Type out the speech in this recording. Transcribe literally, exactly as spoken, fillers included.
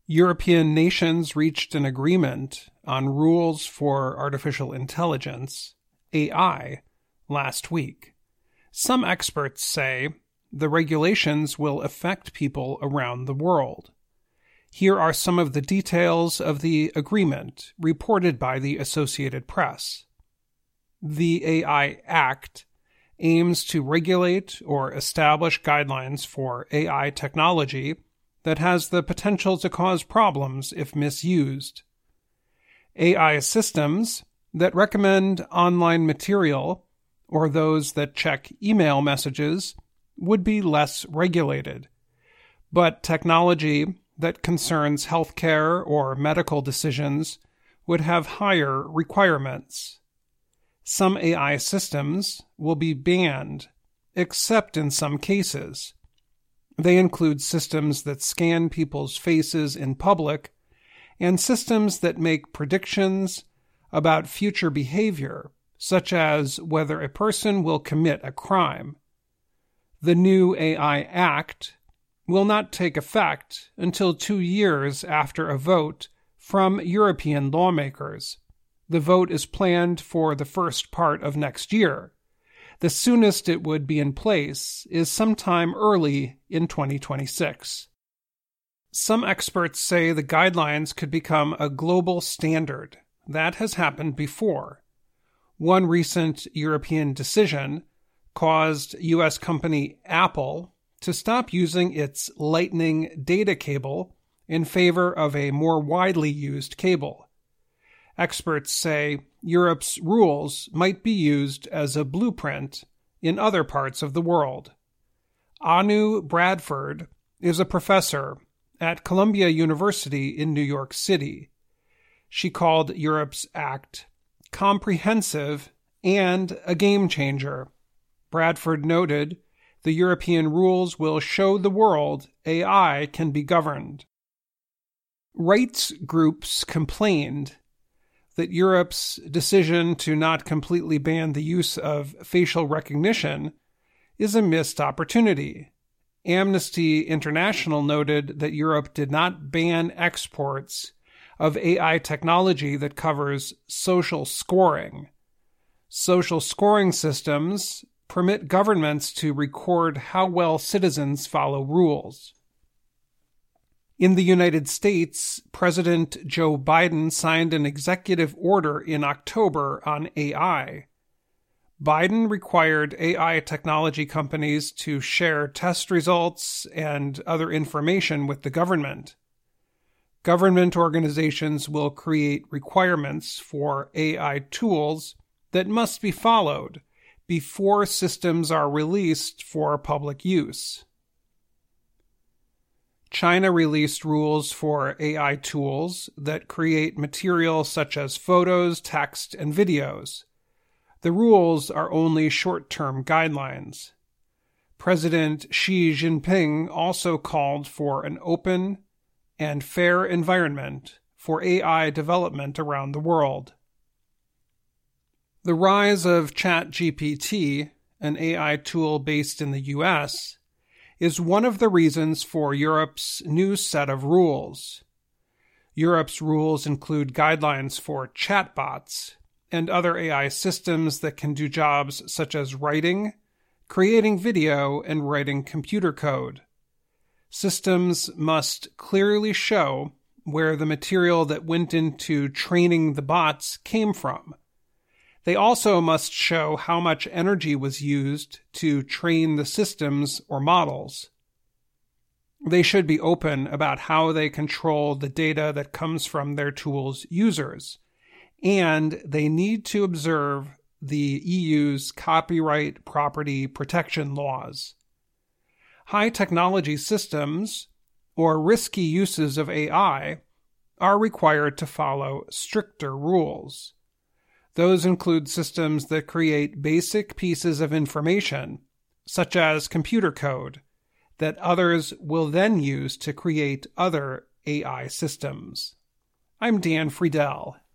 European nations reached an agreement on rules for artificial intelligence, A I, last week. Some experts say the regulations will affect people around the world. Here are some of the details of the agreement reported by the Associated Press. The A I Act aims to regulate or establish guidelines for A I technology that has the potential to cause problems if misused. A I systems that recommend online material or those that check email messages would be less regulated, but technology that concerns healthcare or medical decisions would have higher requirements. Some A I systems will be banned, except in some cases. They include systems that scan people's faces in public and systems that make predictions about future behavior, such as whether a person will commit a crime. The new A I Act will not take effect until two years after a vote from European lawmakers. The vote is planned for the first part of next year. The soonest it would be in place is sometime early in twenty twenty-six. Some experts say the guidelines could become a global standard. That has happened before. One recent European decision caused U S company Apple to stop using its Lightning data cable in favor of a more widely used cable. Experts say Europe's rules might be used as a blueprint in other parts of the world. Anu Bradford is a professor at Columbia University in New York City. She called Europe's act comprehensive and a game changer. Bradford noted the European rules will show the world A I can be governed. Rights groups complained that Europe's decision to not completely ban the use of facial recognition is a missed opportunity. Amnesty International noted that Europe did not ban exports of A I technology that covers social scoring. Social scoring systems permit governments to record how well citizens follow rules. In the United States, President Joe Biden signed an executive order in October on A I. Biden required A I technology companies to share test results and other information with the government. Government organizations will create requirements for A I tools that must be followed before systems are released for public use. China released rules for A I tools that create material such as photos, text, and videos. The rules are only short-term guidelines. President Xi Jinping also called for an open and fair environment for A I development around the world. The rise of ChatGPT, an A I tool based in the U S, is one of the reasons for Europe's new set of rules. Europe's rules include guidelines for chatbots and other A I systems that can do jobs such as writing, creating video, and writing computer code. Systems must clearly show where the material that went into training the bots came from. They also must show how much energy was used to train the systems or models. They should be open about how they control the data that comes from their tool's users, and they need to observe the E U's copyright property protection laws. High-technology systems, or risky uses of A I, are required to follow stricter rules. Those include systems that create basic pieces of information, such as computer code, that others will then use to create other A I systems. I'm Dan Friedel.